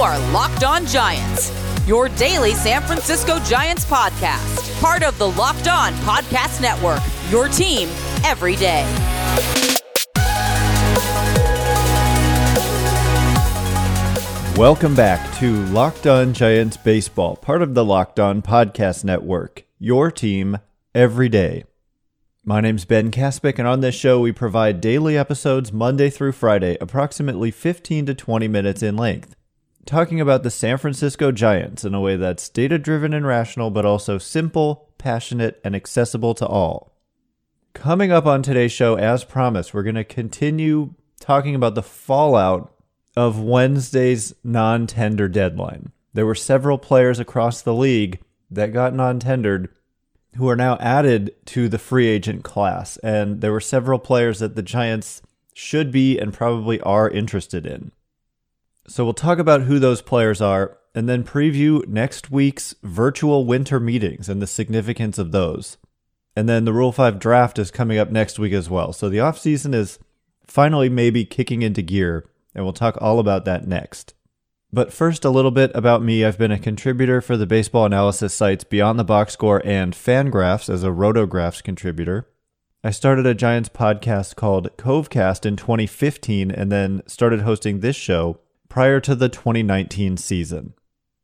are Locked On Giants, your daily San Francisco Giants podcast. Part of the Locked On Podcast Network, your team every day. Welcome back to Locked On Giants Baseball, part of the Locked On Podcast Network, your team every day. My name's Ben Kaspick, and on this show we provide daily episodes Monday through Friday, approximately 15 to 20 minutes in length, talking about the San Francisco Giants in a way that's data-driven and rational, but also simple, passionate, and accessible to all. Coming up on today's show, as promised, we're going to continue talking about the fallout of Wednesday's non-tender deadline. There were several players across the league that got non-tendered who are now added to the free agent class, and there were several players that the Giants should be and probably are interested in. So we'll talk about who those players are, and then preview next week's virtual winter meetings and the significance of those. And then the Rule 5 draft is coming up next week as well. So the offseason is finally maybe kicking into gear, and we'll talk all about that next. But first, a little bit about me. I've been a contributor for the baseball analysis sites Beyond the Box Score and Fangraphs as a Rotographs contributor. I started a Giants podcast called Covecast in 2015 and then started hosting this show prior to the 2019 season.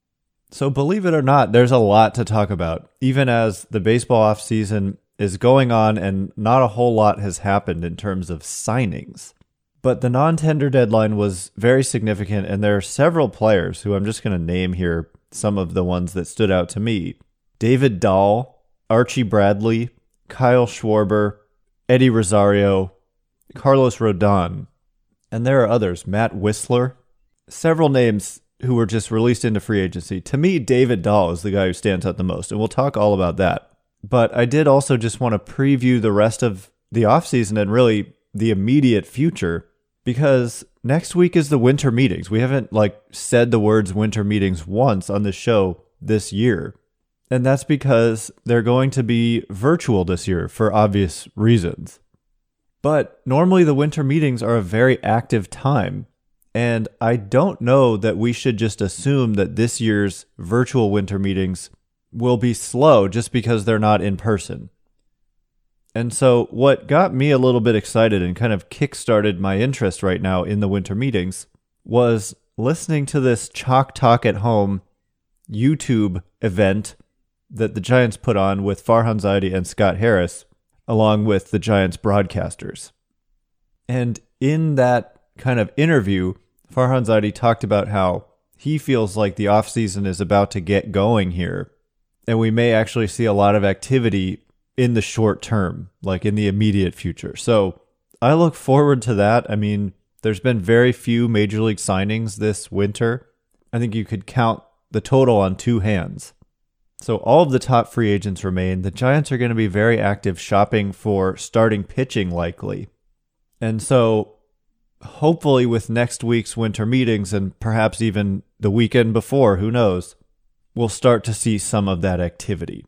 So believe it or not, there's a lot to talk about, even as the baseball offseason is going on and not a whole lot has happened in terms of signings. But the non-tender deadline was very significant, and there are several players who I'm just going to name here, some of the ones that stood out to me. David Dahl, Archie Bradley, Kyle Schwarber, Eddie Rosario, Carlos Rodon, and there are others, Matt Whistler. Several names who were just released into free agency. To me, David Dahl is the guy who stands out the most, and we'll talk all about that. But I did also just want to preview the rest of the offseason and really the immediate future, because next week is the winter meetings. We haven't said the words winter meetings once on the show this year. And that's because they're going to be virtual this year for obvious reasons. But normally the winter meetings are a very active time. And I don't know that we should just assume that this year's virtual winter meetings will be slow just because they're not in person. And so what got me a little bit excited and kind of kickstarted my interest right now in the winter meetings was listening to this Chalk Talk at Home YouTube event that the Giants put on with Farhan Zaidi and Scott Harris, along with the Giants broadcasters. And in that kind of interview, Farhan Zaidi talked about how he feels like the offseason is about to get going here, and we may actually see a lot of activity in the short term, like in the immediate future. So I look forward to that. I mean, there's been very few major league signings this winter. I think you could count the total on two hands. So all of the top free agents remain. The Giants are going to be very active shopping for starting pitching likely. And so hopefully with next week's winter meetings and perhaps even the weekend before, who knows, we'll start to see some of that activity.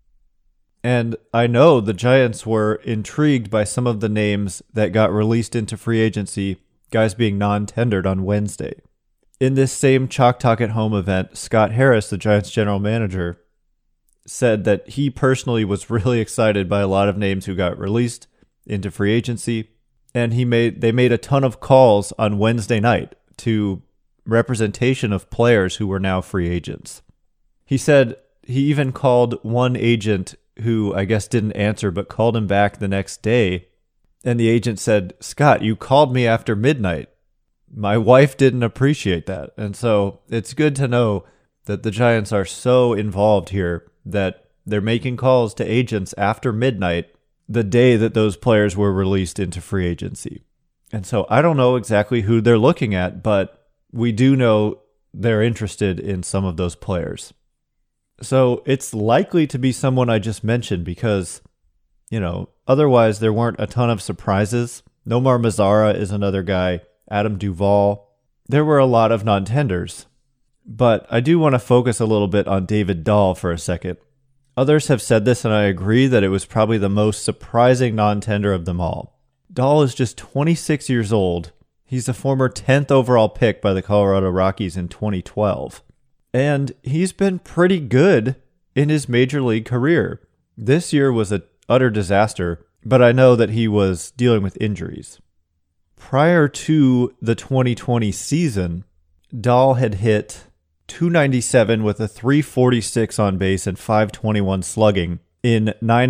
And I know the Giants were intrigued by some of the names that got released into free agency, guys being non-tendered on Wednesday. In this same Chalk Talk at Home event, Scott Harris, the Giants general manager, said that he personally was really excited by a lot of names who got released into free agency, and they made a ton of calls on Wednesday night to representation of players who were now free agents. He said he even called one agent who I guess didn't answer, but called him back the next day. And the agent said, "Scott, you called me after midnight. My wife didn't appreciate that." And so it's good to know that the Giants are so involved here that they're making calls to agents after midnight the day that those players were released into free agency. And so I don't know exactly who they're looking at, but we do know they're interested in some of those players. So it's likely to be someone I just mentioned because, otherwise there weren't a ton of surprises. Nomar Mazara is another guy, Adam Duvall. There were a lot of non-tenders, but I do want to focus a little bit on David Dahl for a second. Others have said this, and I agree that it was probably the most surprising non-tender of them all. Dahl is just 26 years old. He He's a former 10th overall pick by the Colorado Rockies in 2012. And he's been pretty good in his major league career. This year was an utter disaster, but I know that he was dealing with injuries. Prior to the 2020 season, Dahl had hit .297 with a .346 on base and .521 slugging in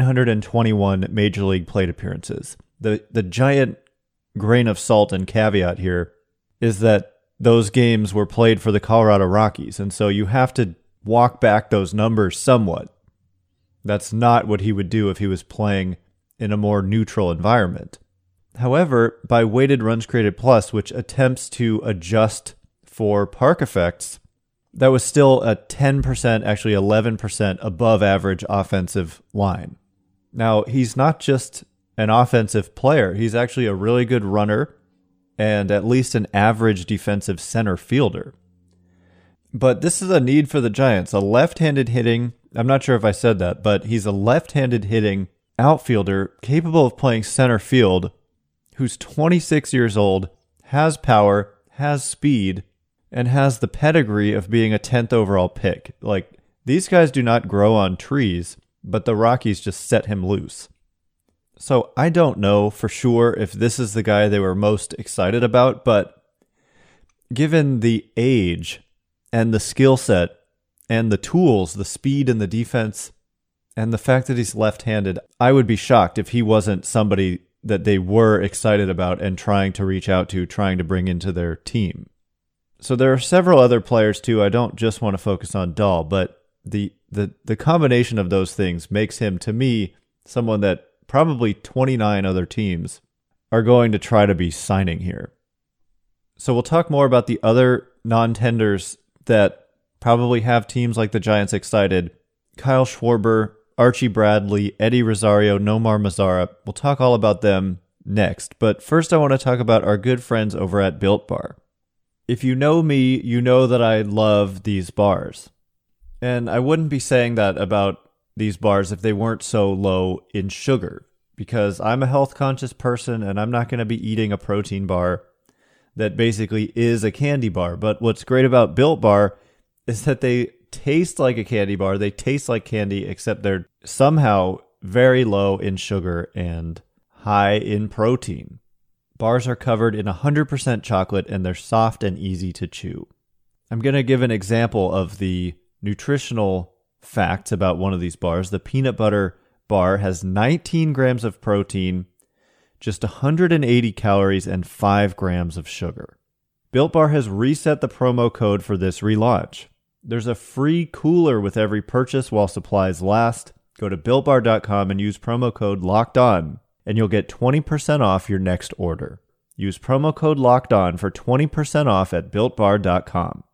921 major league plate appearances. The giant grain of salt and caveat here is that those games were played for the Colorado Rockies, and so you have to walk back those numbers somewhat. That's not what he would do if he was playing in a more neutral environment. However, by weighted runs created plus, which attempts to adjust for park effects, that was still a 10%, actually 11% above average offensive line. Now, he's not just an offensive player. He's actually a really good runner and at least an average defensive center fielder. But this is a need for the Giants. A left-handed hitting, I'm not sure if I said that, but he's a left-handed hitting outfielder capable of playing center field, who's 26 years old, has power, has speed, and has the pedigree of being a 10th overall pick. Like, these guys do not grow on trees, but the Rockies just set him loose. So I don't know for sure if this is the guy they were most excited about, but given the age and the skill set and the tools, the speed and the defense, and the fact that he's left-handed, I would be shocked if he wasn't somebody that they were excited about and trying to reach out to, trying to bring into their team. So there are several other players too. I don't just want to focus on Dahl, but the combination of those things makes him, to me, someone that probably 29 other teams are going to try to be signing here. So we'll talk more about the other non-tenders that probably have teams like the Giants excited. Kyle Schwarber, Archie Bradley, Eddie Rosario, Nomar Mazara. We'll talk all about them next. But first I want to talk about our good friends over at Built Bar. If you know me, you know that I love these bars. And I wouldn't be saying that about these bars if they weren't so low in sugar, because I'm a health conscious person and I'm not going to be eating a protein bar that basically is a candy bar. But what's great about Built Bar is that they taste like a candy bar. They taste like candy, except they're somehow very low in sugar and high in protein. Bars are covered in 100% chocolate and they're soft and easy to chew. I'm going to give an example of the nutritional facts about one of these bars. The peanut butter bar has 19 grams of protein, just 180 calories, and 5 grams of sugar. Built Bar has reset the promo code for this relaunch. There's a free cooler with every purchase while supplies last. Go to BuiltBar.com and use promo code LOCKEDON, and you'll get 20% off your next order. Use promo code LOCKEDON for 20% off at BuiltBar.com.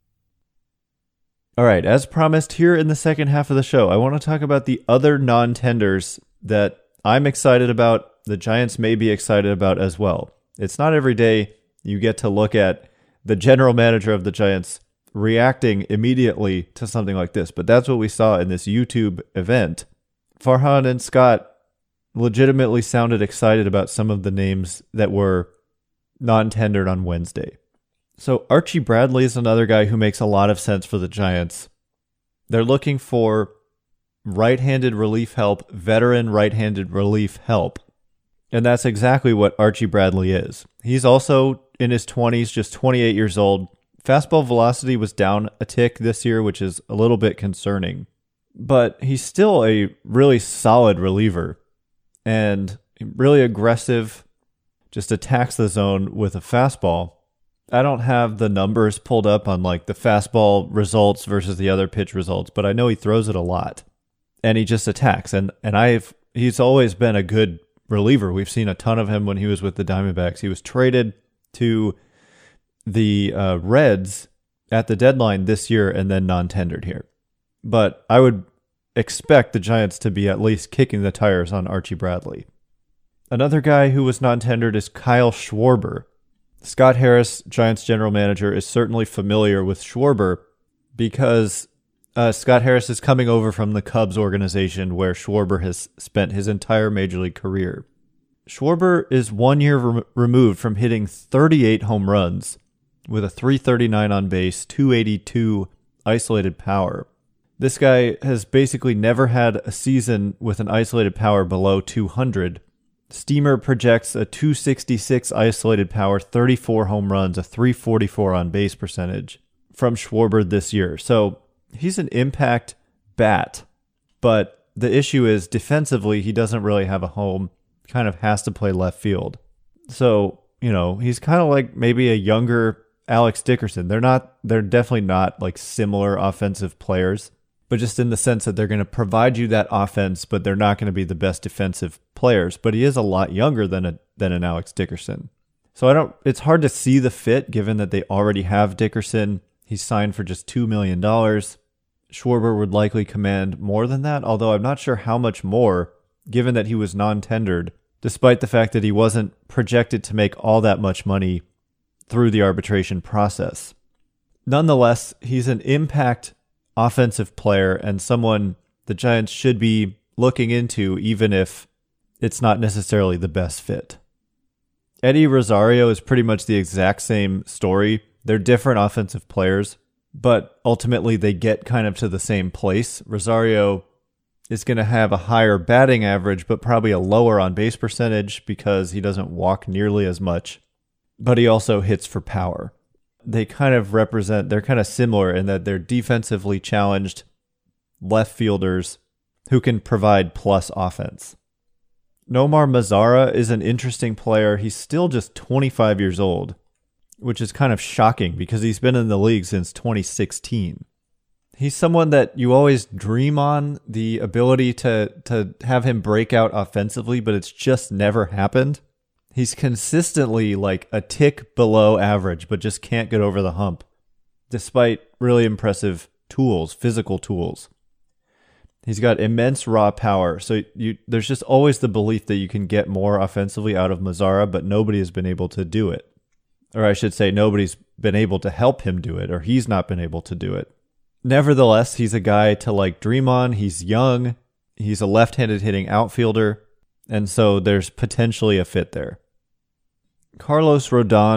All right, as promised, here in the second half of the show, I want to talk about the other non-tenders that I'm excited about, the Giants may be excited about as well. It's not every day you get to look at the general manager of the Giants reacting immediately to something like this, but that's what we saw in this YouTube event. Farhan and Scott legitimately sounded excited about some of the names that were non-tendered on Wednesday. So Archie Bradley is another guy who makes a lot of sense for the Giants. They're looking for right-handed relief help, veteran right-handed relief help. And that's exactly what Archie Bradley is. He's also in his 20s, just 28 years old. Fastball velocity was down a tick this year, which is a little bit concerning. But he's still a really solid reliever and really aggressive, just attacks the zone with a fastball. I don't have the numbers pulled up on like the fastball results versus the other pitch results, but I know he throws it a lot and he just attacks. And he's always been a good reliever. We've seen a ton of him when he was with the Diamondbacks. He was traded to the Reds at the deadline this year and then non-tendered here. But I would expect the Giants to be at least kicking the tires on Archie Bradley. Another guy who was non-tendered is Kyle Schwarber. Scott Harris, Giants general manager, is certainly familiar with Schwarber because Scott Harris is coming over from the Cubs organization where Schwarber has spent his entire major league career. Schwarber is 1 year removed from hitting 38 home runs with a 339 on base, 282 isolated power. This guy has basically never had a season with an isolated power below 200. Steamer projects a 266 isolated power, 34 home runs, a 344 on base percentage from Schwarber this year. So he's an impact bat, but the issue is defensively, he doesn't really have a home, kind of has to play left field. So, he's kind of like maybe a younger Alex Dickerson. They're definitely not like similar offensive players, but just in the sense that they're going to provide you that offense, but they're not going to be the best defensive players. But he is a lot younger than an Alex Dickerson. So it's hard to see the fit given that they already have Dickerson. He's signed for just $2 million. Schwarber would likely command more than that, although I'm not sure how much more, given that he was non-tendered, despite the fact that he wasn't projected to make all that much money through the arbitration process. Nonetheless, he's an impact offensive player and someone the Giants should be looking into, even if it's not necessarily the best fit. Eddie Rosario is pretty much the exact same story. They're different offensive players, but ultimately they get kind of to the same place. Rosario is going to have a higher batting average, but probably a lower on base percentage because he doesn't walk nearly as much, but he also hits for power. They're kind of similar in that they're defensively challenged left fielders who can provide plus offense. Nomar Mazara is an interesting player. He's still just 25 years old, which is kind of shocking because he's been in the league since 2016. He's someone that you always dream on, the ability to have him break out offensively, but it's just never happened. He's consistently like a tick below average, but just can't get over the hump, despite really impressive tools, physical tools. He's got immense raw power, so there's just always the belief that you can get more offensively out of Mazara, but nobody has been able to do it. Or I should say nobody's been able to help him do it, or he's not been able to do it. Nevertheless, he's a guy to like dream on. He's young. He's a left-handed hitting outfielder, and so there's potentially a fit there. Carlos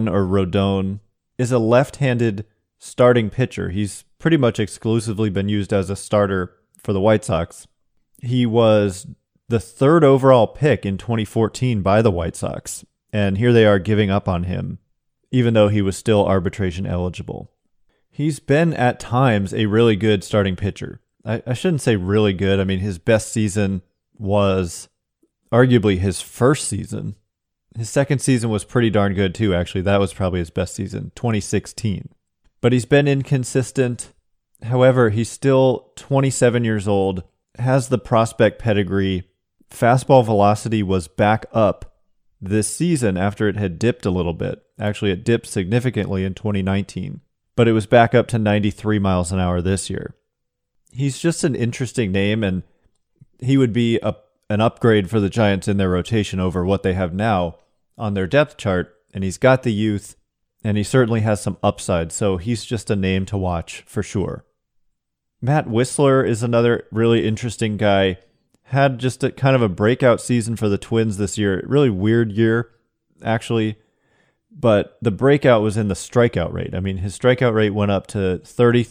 Rodon is a left-handed starting pitcher. He's pretty much exclusively been used as a starter for the White Sox. He was the 3rd overall pick in 2014 by the White Sox, and here they are giving up on him, even though he was still arbitration eligible. He's been at times a really good starting pitcher. I shouldn't say really good. I mean, his best season was arguably his first season. His second season was pretty darn good too, actually. That was probably his best season, 2016. But he's been inconsistent. However, he's still 27 years old, has the prospect pedigree. Fastball velocity was back up this season after it had dipped a little bit. Actually, it dipped significantly in 2019, but it was back up to 93 miles an hour this year. He's just an interesting name, and he would be an upgrade for the Giants in their rotation over what they have now on their depth chart, and he's got the youth, and he certainly has some upside, so he's just a name to watch for sure. Matt Wisler is another really interesting guy. Had just a kind of a breakout season for the Twins this year. Really weird year, actually, but the breakout was in the strikeout rate. I mean, his strikeout rate went up to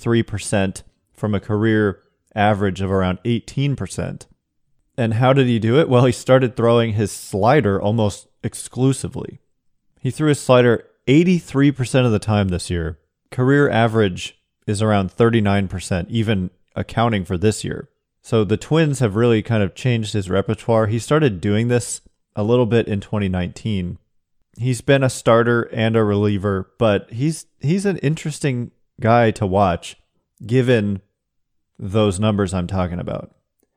33% from a career average of around 18%. And how did he do it? Well, he started throwing his slider almost exclusively. He threw his slider 83% of the time this year. Career average is around 39%, even accounting for this year. So the Twins have really kind of changed his repertoire. He started doing this a little bit in 2019. He's been a starter and a reliever, but he's an interesting guy to watch given those numbers I'm talking about.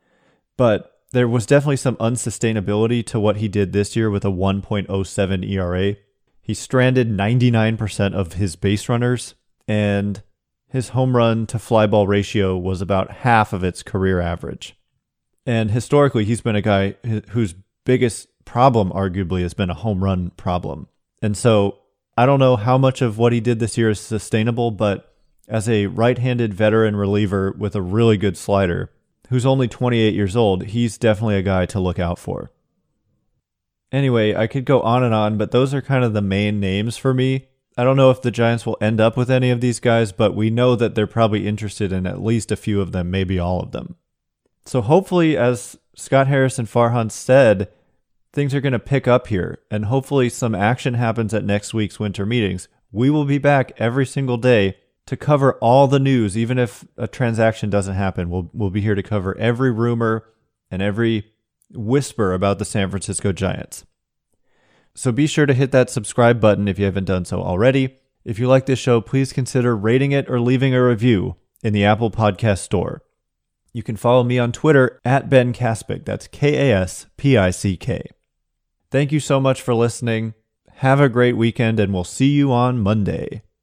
But there was definitely some unsustainability to what he did this year with a 1.07 ERA. He stranded 99% of his base runners, and his home run to fly ball ratio was about half of its career average. And historically, he's been a guy whose biggest problem, arguably, has been a home run problem. And so I don't know how much of what he did this year is sustainable, but as a right-handed veteran reliever with a really good slider, who's only 28 years old, he's definitely a guy to look out for. Anyway, I could go on and on, but those are kind of the main names for me. I don't know if the Giants will end up with any of these guys, but we know that they're probably interested in at least a few of them, maybe all of them. So hopefully, as Scott Harris and Farhan said, things are going to pick up here, and hopefully some action happens at next week's winter meetings. We will be back every single day to cover all the news, even if a transaction doesn't happen. We'll be here to cover every rumor and every whisper about the San Francisco Giants. So be sure to hit that subscribe button if you haven't done so already. If you like this show, please consider rating it or leaving a review in the Apple Podcast Store. You can follow me on Twitter at Ben Kaspick. That's Kaspick. Thank you so much for listening. Have a great weekend, and we'll see you on Monday.